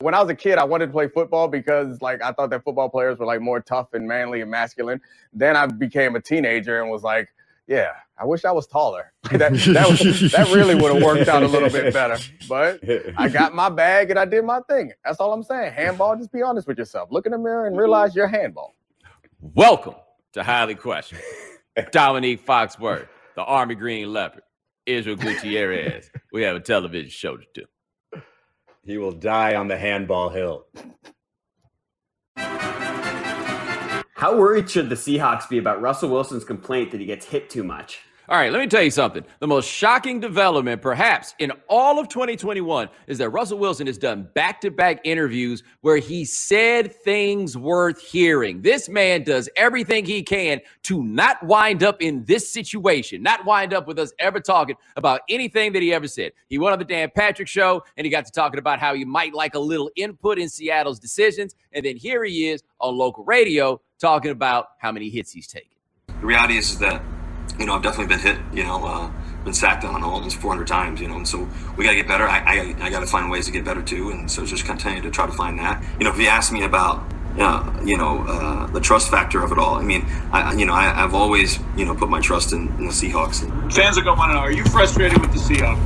when I was a kid, I wanted to play football because like I thought that football players were like more tough and manly and masculine. Then I became a teenager and was like, yeah, I wish I was taller. that really would have worked out a little bit better. But I got my bag and I did my thing. That's all I'm saying. Handball, just be honest with yourself. Look in the mirror and realize you're handball. Welcome to Highly Questioned. Dominique Foxworth, the Army Green Leopard, Israel Gutierrez. We have a television show to do. He will die on the handball hill. How worried should the Seahawks be about Russell Wilson's complaint that he gets hit too much? All right, let me tell you something. The most shocking development, perhaps, in all of 2021 is that Russell Wilson has done back-to-back interviews where he said things worth hearing. This man does everything he can to not wind up in this situation, not wind up with us ever talking about anything that he ever said. He went on the Dan Patrick Show, and he got to talking about how he might like a little input in Seattle's decisions, and then here he is on local radio talking about how many hits he's taken. The reality is that I've definitely been hit, been sacked on almost 400 times, and so we got to get better. I got to find ways to get better too, and so just continue to try to find that. If you ask me about, the trust factor of it all, I've always, put my trust in the Seahawks. Fans are going to know, are you frustrated with the Seahawks?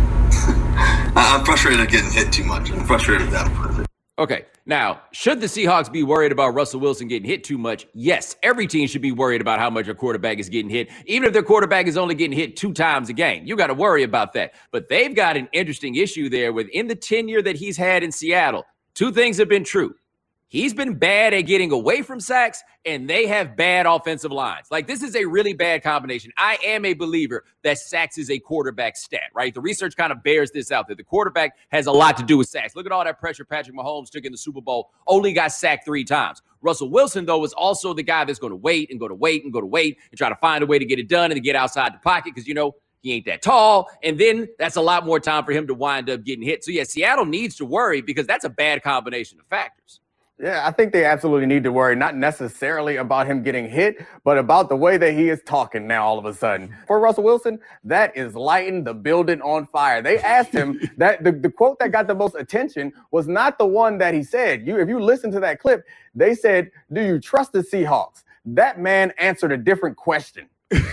I'm frustrated at getting hit too much. I'm frustrated at that. Okay, now, should the Seahawks be worried about Russell Wilson getting hit too much? Yes, every team should be worried about how much a quarterback is getting hit, even if their quarterback is only getting hit 2 times a game. You got to worry about that. But they've got an interesting issue there within the tenure that he's had in Seattle. 2 things have been true. He's been bad at getting away from sacks, and they have bad offensive lines. Like, this is a really bad combination. I am a believer that sacks is a quarterback stat, right? The research kind of bears this out, that the quarterback has a lot to do with sacks. Look at all that pressure Patrick Mahomes took in the Super Bowl, only got sacked 3 times. Russell Wilson, though, is also the guy that's going to wait and go to wait and go to wait and try to find a way to get it done and to get outside the pocket because, he ain't that tall, and then that's a lot more time for him to wind up getting hit. So, yeah, Seattle needs to worry because that's a bad combination of factors. Yeah, I think they absolutely need to worry, not necessarily about him getting hit, but about the way that he is talking now all of a sudden. For Russell Wilson, that is lighting the building on fire. They asked him that the quote that got the most attention was not the one that he said. If you listen to that clip, they said, "Do you trust the Seahawks?" That man answered a different question.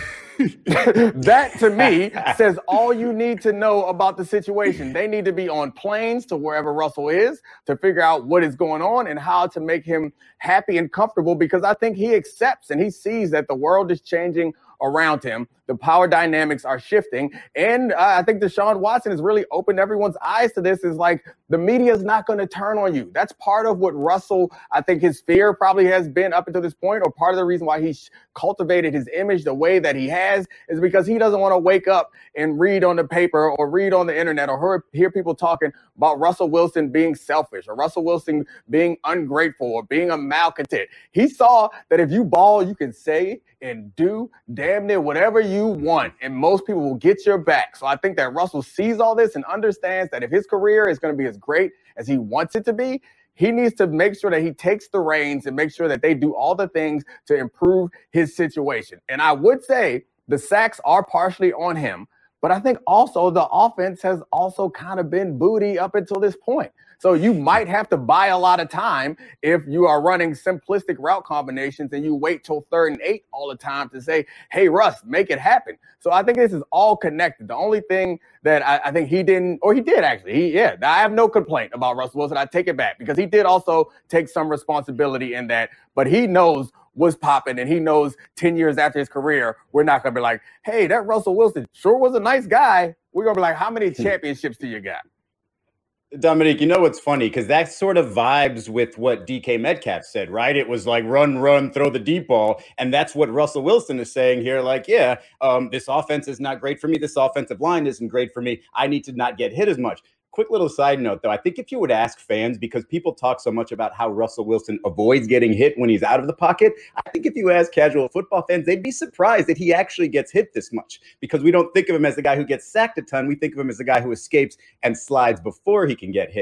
That, to me, says all you need to know about the situation. They need to be on planes to wherever Russell is to figure out what is going on and how to make him happy and comfortable, because I think he accepts and he sees that the world is changing around him. The power dynamics are shifting. And I think Deshaun Watson has really opened everyone's eyes to this. Is like, the media is not going to turn on you. That's part of what Russell, I think his fear probably has been up until this point, or part of the reason why he's cultivated his image the way that he has, is because he doesn't want to wake up and read on the paper or read on the internet or hear people talking about Russell Wilson being selfish or Russell Wilson being ungrateful or being a malcontent. He saw that if you ball, you can say and do damn near whatever you want, and most people will get your back. So I think that Russell sees all this and understands that if his career is going to be as great as he wants it to be, he needs to make sure that he takes the reins and make sure that they do all the things to improve his situation. And I would say the sacks are partially on him, but I think also the offense has also kind of been booty up until this point. So you might have to buy a lot of time if you are running simplistic route combinations and you wait till 3rd and 8 all the time to say, hey, Russ, make it happen. So I think this is all connected. The only thing that I think he didn't, or he did actually, I have no complaint about Russell Wilson. I take it back because he did also take some responsibility in that, but he knows what's popping, and he knows 10 years after his career, we're not going to be like, hey, that Russell Wilson sure was a nice guy. We're going to be like, how many championships do you got? Dominique, what's funny? Because that sort of vibes with what DK Metcalf said, right? It was like run, throw the deep ball. And that's what Russell Wilson is saying here. Like, this offense is not great for me. This offensive line isn't great for me. I need to not get hit as much. Quick little side note, though. I think if you would ask fans, because people talk so much about how Russell Wilson avoids getting hit when he's out of the pocket, I think if you ask casual football fans, they'd be surprised that he actually gets hit this much, because we don't think of him as the guy who gets sacked a ton. We think of him as the guy who escapes and slides before he can get hit.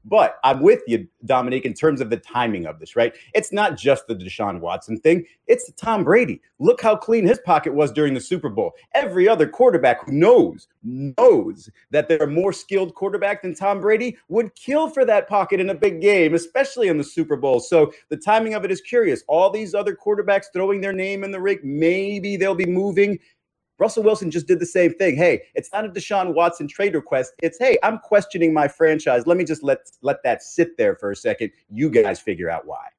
But I'm with you, Dominique, in terms of the timing of this, right? It's not just the Deshaun Watson thing. It's Tom Brady. Look how clean his pocket was during the Super Bowl. Every other quarterback who knows that they're a more skilled quarterback than Tom Brady would kill for that pocket in a big game, especially in the Super Bowl. So the timing of it is curious. All these other quarterbacks throwing their name in the ring, maybe they'll be moving. Russell Wilson just did the same thing. Hey, it's not a Deshaun Watson trade request. It's, hey, I'm questioning my franchise. Let me just let that sit there for a second. You guys figure out why.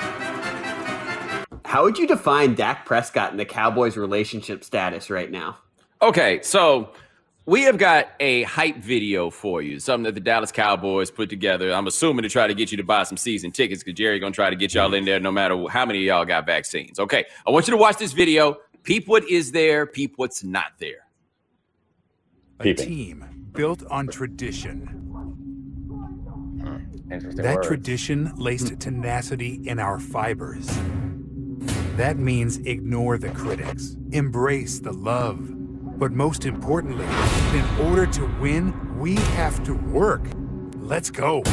How would you define Dak Prescott and the Cowboys' relationship status right now? Okay, so we have got a hype video for you, something that the Dallas Cowboys put together. I'm assuming to try to get you to buy some season tickets because Jerry going to try to get y'all in there no matter how many of y'all got vaccines. Okay, I want you to watch this video. Peep what is there, peep what's not there. A team built on tradition. That words. tradition laced tenacity in our fibers. That means ignore the critics, embrace the love. But most importantly, in order to win, we have to work. Let's go.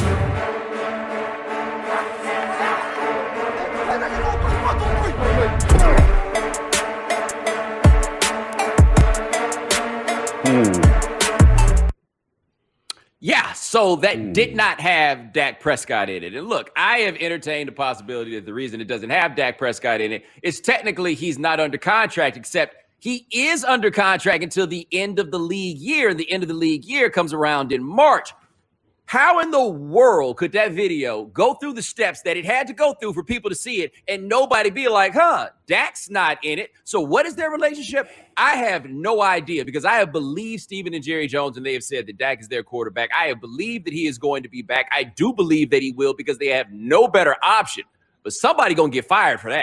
Yeah, so that did not have Dak Prescott in it. And look, I have entertained the possibility that the reason it doesn't have Dak Prescott in it is technically he's not under contract, except he is under contract until the end of the league year. And the end of the league year comes around in March. How in the world could that video go through the steps that it had to go through for people to see it and nobody be like, Dak's not in it? So what is their relationship? I have no idea because I have believed Stephen and Jerry Jones and they have said that Dak is their quarterback. I have believed that he is going to be back. I do believe that he will because they have no better option. But somebody going to get fired for that.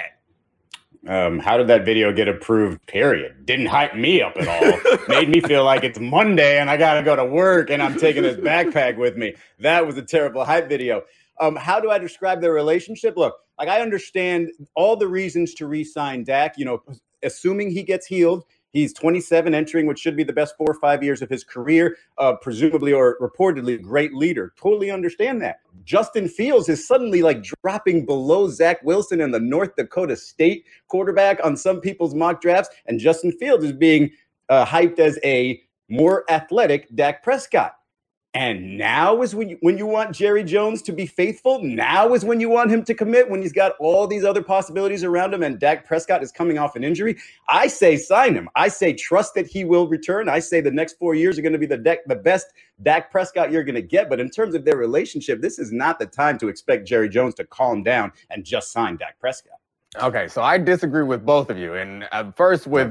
How did that video get approved, period? Didn't hype me up at all. Made me feel like it's Monday and I got to go to work and I'm taking this backpack with me. That was a terrible hype video. How do I describe their relationship? Look, like I understand all the reasons to re-sign Dak, assuming he gets healed. He's 27, entering what should be the best 4 or 5 years of his career, presumably or reportedly a great leader. Totally understand that. Justin Fields is suddenly like dropping below Zach Wilson and the North Dakota State quarterback on some people's mock drafts. And Justin Fields is being hyped as a more athletic Dak Prescott. And now is when you want Jerry Jones to be faithful. Now is when you want him to commit, when he's got all these other possibilities around him and Dak Prescott is coming off an injury. I say sign him. I say trust that he will return. I say the next 4 years are going to be the best Dak Prescott you're going to get. But in terms of their relationship, this is not the time to expect Jerry Jones to calm down and just sign Dak Prescott. Okay, so I disagree with both of you. And first with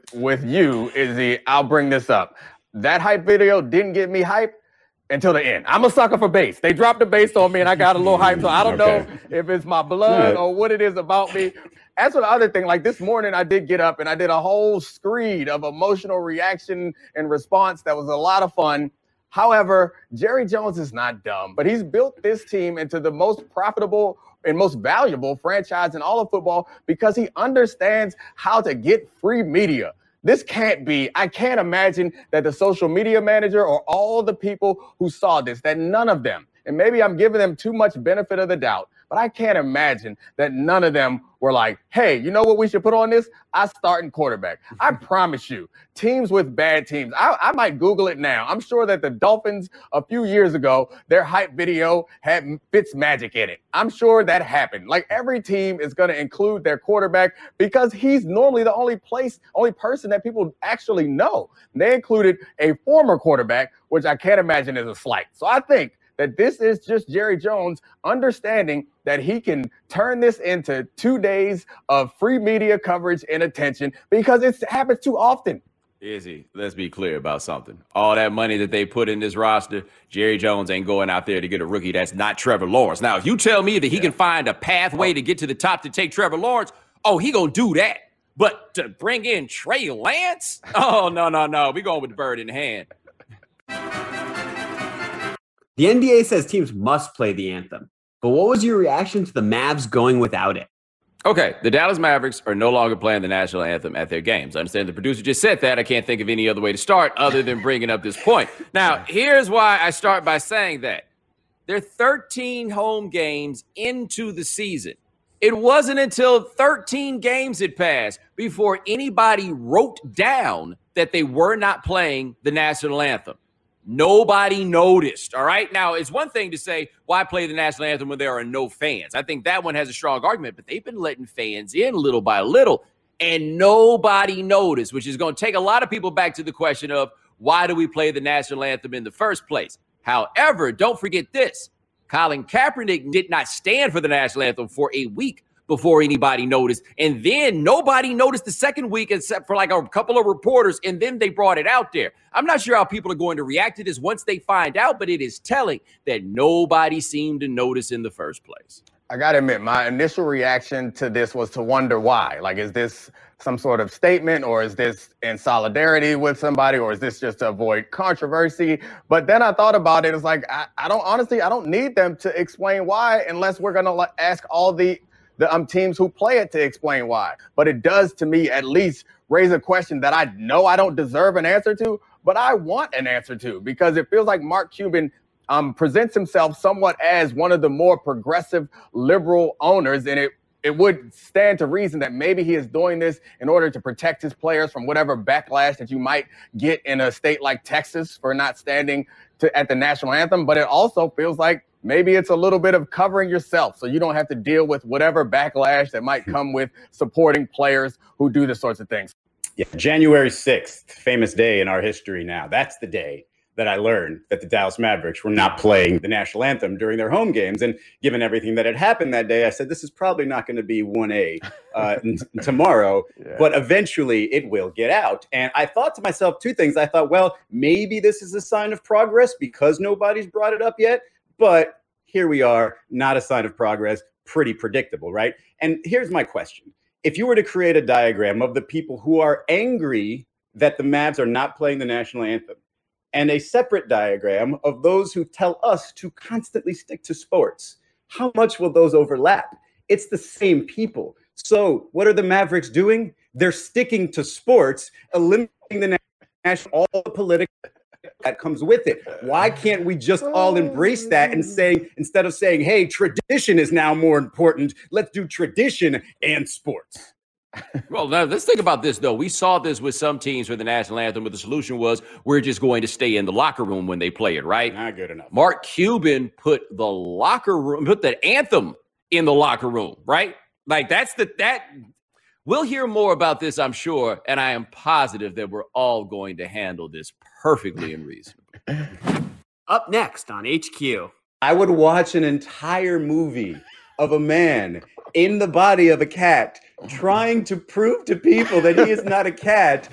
you, Izzy, I'll bring this up. That hype video didn't get me hyped until the end. I'm a sucker for bass. They dropped the bass on me and I got a little hype. So I don't know if it's my blood or what it is about me. As for the other thing, like this morning, I did get up and I did a whole screed of emotional reaction and response. That was a lot of fun. However, Jerry Jones is not dumb, but he's built this team into the most profitable and most valuable franchise in all of football because he understands how to get free media. This can't be, I can't imagine that the social media manager or all the people who saw this, that none of them, and maybe I'm giving them too much benefit of the doubt, but I can't imagine that none of them were like, hey, you know what we should put on this? I starting quarterback. I promise you, teams with bad teams, I might Google it now. I'm sure that the Dolphins a few years ago, their hype video had Fitzmagic in it. I'm sure that happened. Like every team is going to include their quarterback because he's normally the only person that people actually know. They included a former quarterback, which I can't imagine is a slight. So I think that this is just Jerry Jones understanding that he can turn this into 2 days of free media coverage and attention because it happens too often. Izzy, let's be clear about something. All that money that they put in this roster, Jerry Jones ain't going out there to get a rookie that's not Trevor Lawrence. Now, if you tell me that he can find a pathway to get to the top to take Trevor Lawrence, he gonna do that. But to bring in Trey Lance? Oh, no. We going with the bird in the hand. The NBA says teams must play the anthem. But what was your reaction to the Mavs going without it? Okay, the Dallas Mavericks are no longer playing the national anthem at their games. I understand the producer just said that. I can't think of any other way to start other than bringing up this point. Now, here's why I start by saying that. They're 13 home games into the season. It wasn't until 13 games had passed before anybody wrote down that they were not playing the national anthem. Nobody noticed, all right? Now, it's one thing to say, why play the national anthem when there are no fans? I think that one has a strong argument, but they've been letting fans in little by little, and nobody noticed, which is going to take a lot of people back to the question of, why do we play the national anthem in the first place? However, don't forget this. Colin Kaepernick did not stand for the national anthem for a week before anybody noticed. And then nobody noticed the second week except for like a couple of reporters, and then they brought it out there. I'm not sure how people are going to react to this once they find out, but it is telling that nobody seemed to notice in the first place. I got to admit, my initial reaction to this was to wonder why. Like, is this some sort of statement, or is this in solidarity with somebody, or is this just to avoid controversy? But then I thought about it. It's like, I don't need them to explain why, unless we're going to ask all the teams who play it to explain why. But it does, to me, at least raise a question that I know I don't deserve an answer to, but I want an answer to, because it feels like Mark Cuban presents himself somewhat as one of the more progressive liberal owners, and it would stand to reason that maybe he is doing this in order to protect his players from whatever backlash that you might get in a state like Texas for not standing at the national anthem. But it also feels like maybe it's a little bit of covering yourself so you don't have to deal with whatever backlash that might come with supporting players who do this sorts of things. Yeah, January 6th, famous day in our history now. That's the day that I learned that the Dallas Mavericks were not playing the national anthem during their home games. And given everything that had happened that day, I said, this is probably not going to be 1A tomorrow, but eventually it will get out. And I thought to myself two things. I thought, well, maybe this is a sign of progress because nobody's brought it up yet. But here we are, not a sign of progress, pretty predictable, right? And here's my question. If you were to create a diagram of the people who are angry that the Mavs are not playing the national anthem, and a separate diagram of those who tell us to constantly stick to sports, how much will those overlap? It's the same people. So what are the Mavericks doing? They're sticking to sports, eliminating the national, all the political that comes with it. Why can't we just all embrace that and say, instead of saying, hey, tradition is now more important, let's do tradition and sports? Well, now let's think about this, though. We saw this with some teams for the national anthem, but the solution was we're just going to stay in the locker room when they play it, right? Not good enough. Mark Cuban put the anthem in the locker room, right? Like we'll hear more about this, I'm sure, and I am positive that we're all going to handle this perfectly and reasonably. Up next on HQ. I would watch an entire movie of a man in the body of a cat trying to prove to people that he is not a cat.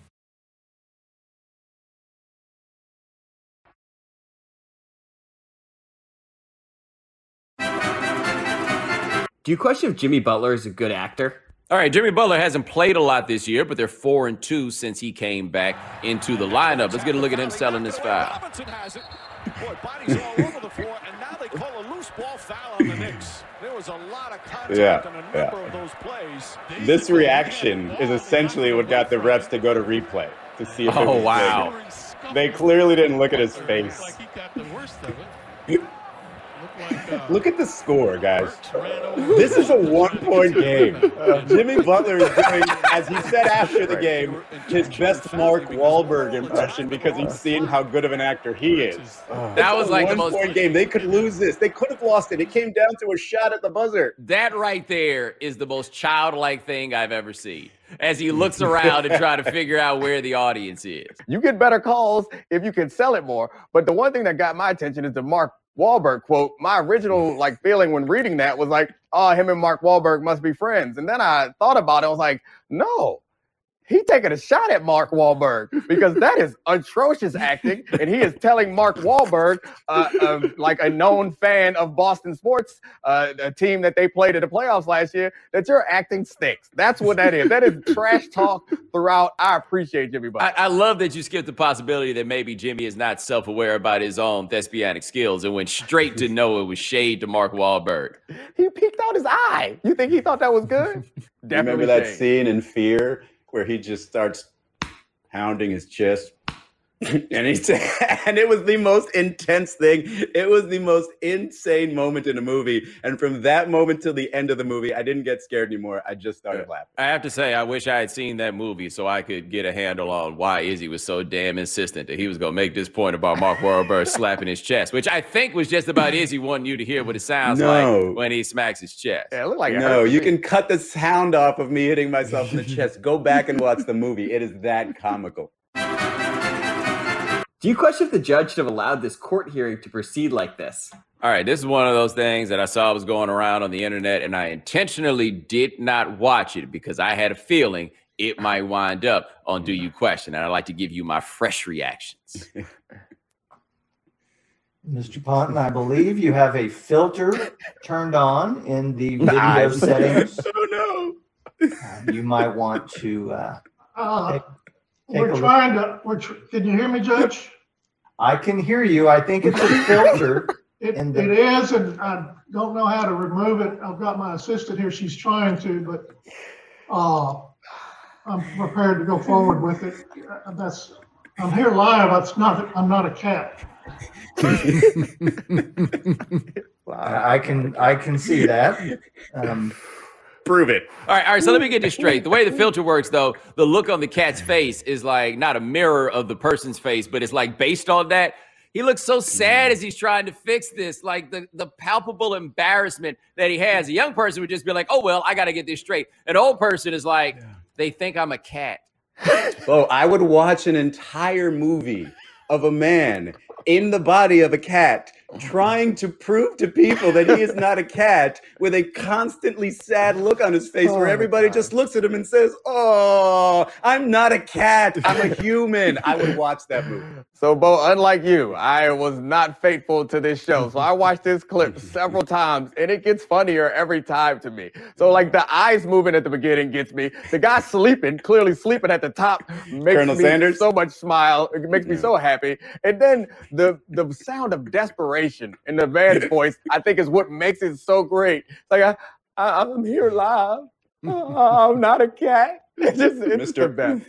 Do you question if Jimmy Butler is a good actor? All right, Jimmy Butler hasn't played a lot this year, but they're 4-2 since he came back into the lineup. Let's get a look at him selling this foul. Robinson has it. Boy, bodies all over the floor, and now they call a loose ball foul on the Knicks. There was a lot of contact on a number of those plays. This reaction is essentially what got the refs to go to replay to see if it was wow. They clearly didn't look at his face. Like he got the worst of it. Look at the score, guys. This is a 1-point game. Jimmy Butler is doing, as he said after the game, his best Mark Wahlberg impression because he's seen how good of an actor he is. That was like the most 1-point game. They could lose this. They could have lost it. It came down to a shot at the buzzer. That right there is the most childlike thing I've ever seen, as he looks around and try to figure out where the audience is. You get better calls if you can sell it more. But the one thing that got my attention is the Mark Wahlberg quote. My original feeling when reading that was like, oh, him and Mark Wahlberg must be friends. And then I thought about it. I was like, no, he taking a shot at Mark Wahlberg because that is atrocious acting. And he is telling Mark Wahlberg, like a known fan of Boston sports, a team that they played in the playoffs last year, that your acting stinks. That's what that is. That is trash talk throughout. I appreciate Jimmy Butler. I love that you skipped the possibility that maybe Jimmy is not self-aware about his own thespianic skills and went straight to know it was shade to Mark Wahlberg. He peeked out his eye. You think he thought that was good? Remember that scene in Fear where he just starts pounding his chest? And he said, and it was the most intense thing. It was the most insane moment in the movie. And from that moment till the end of the movie, I didn't get scared anymore. I just started laughing. I have to say, I wish I had seen that movie so I could get a handle on why Izzy was so damn insistent that he was going to make this point about Mark Wahlberg slapping his chest, which I think was just about Izzy wanting you to hear what it sounds like when he smacks his chest. Yeah, it looked like no, you can cut the sound off of me hitting myself in the chest. Go back and watch the movie. It is that comical. Do you question if the judge should have allowed this court hearing to proceed like this? All right, this is one of those things that I saw was going around on the internet, and I intentionally did not watch it because I had a feeling it might wind up on Do You Question, and I'd like to give you my fresh reactions. Mr. Ponton, I believe you have a filter turned on in the video settings. Oh, no. You might want to we're trying to. Can you hear me, Judge? I can hear you. I think it's a filter. It is, and I don't know how to remove it. I've got my assistant here. She's trying to, but I'm prepared to go forward with it. I'm here live. I'm not a cat. I can see that. Prove it. All right. So let me get this straight. The way the filter works, though, the look on the cat's face is like not a mirror of the person's face, but it's like based on that. He looks so sad as he's trying to fix this, like the palpable embarrassment that he has. A young person would just be like, oh, well, I got to get this straight. An old person is like, they think I'm a cat. Oh, I would watch an entire movie of a man in the body of a cat trying to prove to people that he is not a cat with a constantly sad look on his face where everybody just looks at him and says, oh, I'm not a cat, I'm a human. I would watch that movie. So, Bo, unlike you, I was not faithful to this show. So I watched this clip several times, and it gets funnier every time to me. So, like, the eyes moving at the beginning gets me. The guy sleeping, clearly sleeping at the top, makes Colonel me Sanders? so much smile. It makes me so happy. And then the sound of desperation in the man's voice, I think, is what makes it so great. Like, I'm here live. I'm not a cat. It's the best.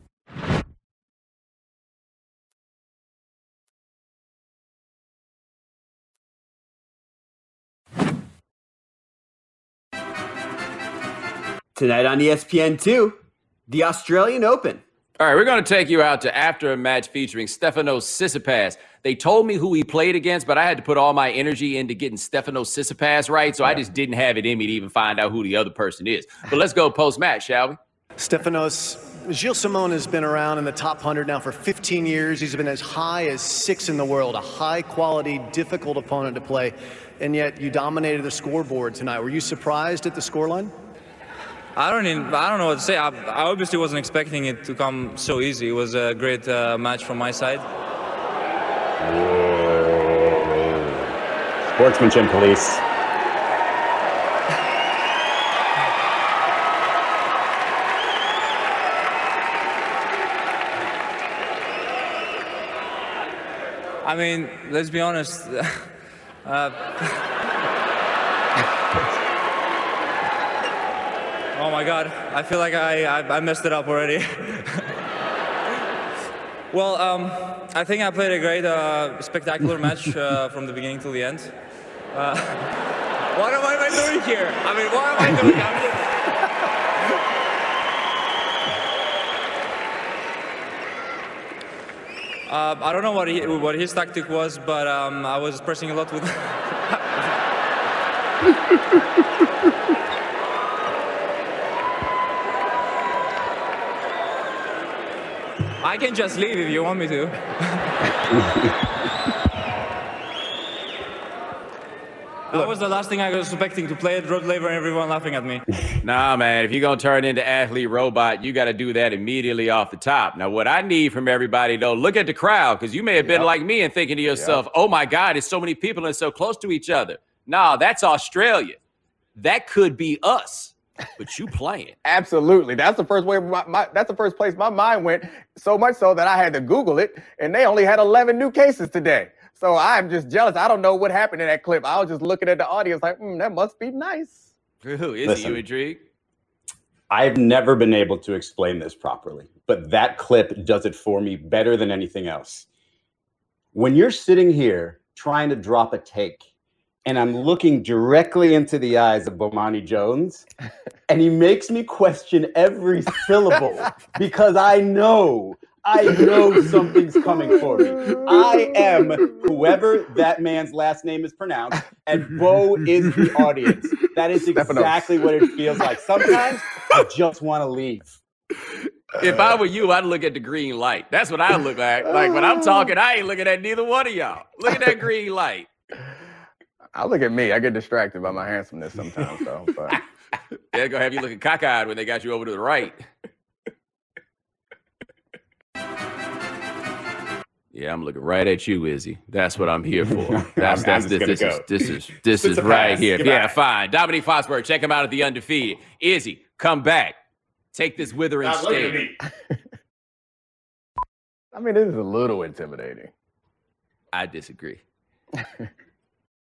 Tonight on ESPN2, the Australian Open. All right, we're going to take you out to after a match featuring Stefanos Tsitsipas. They told me who he played against, but I had to put all my energy into getting Stefanos Tsitsipas right, so I just didn't have it in me to even find out who the other person is. But let's go post-match, shall we? Stefanos, Gilles Simon has been around in the top 100 now for 15 years. He's been as high as 6 in the world, a high-quality, difficult opponent to play, and yet you dominated the scoreboard tonight. Were you surprised at the scoreline? I don't know what to say. I obviously wasn't expecting it to come so easy. It was a great match from my side. Sportsmanship police. I mean, let's be honest. Oh my God, I feel like I messed it up already. Well, I think I played a great, spectacular match from the beginning till the end. What am I doing here? I mean, what am I doing? I don't know what his tactic was, but I was pressing a lot with. I can just leave if you want me to. That was the last thing I was expecting, to play at Rod Laver and everyone laughing at me. Nah, man, if you're going to turn into athlete robot, you got to do that immediately off the top. Now, what I need from everybody, though, look at the crowd, because you may have been like me and thinking to yourself, oh, my God, it's so many people and so close to each other. Nah, that's Australia. That could be us. But you playing. Absolutely. That's the first way. That's the first place my mind went. So much so that I had to Google it, and they only had 11 new cases today. So I'm just jealous. I don't know what happened in that clip. I was just looking at the audience like, that must be nice. Is you intrigued? I've never been able to explain this properly, but that clip does it for me better than anything else. When you're sitting here trying to drop a take, and I'm looking directly into the eyes of Bomani Jones, and he makes me question every syllable because I know something's coming for me. I am whoever that man's last name is pronounced, and Bo is the audience. That is exactly what it feels like. Sometimes I just want to leave. If I were you, I'd look at the green light. That's what I look at. Like when I'm talking, I ain't looking at neither one of y'all. Look at that green light. I look at me. I get distracted by my handsomeness sometimes, though. But they're gonna have you looking cockeyed when they got you over to the right. Yeah, I'm looking right at you, Izzy. That's what I'm here for. This is right here. Yeah, fine. Dominique Fosberg, check him out at the Undefeated. Izzy, come back. Take this withering stand. I mean, this is a little intimidating. I disagree.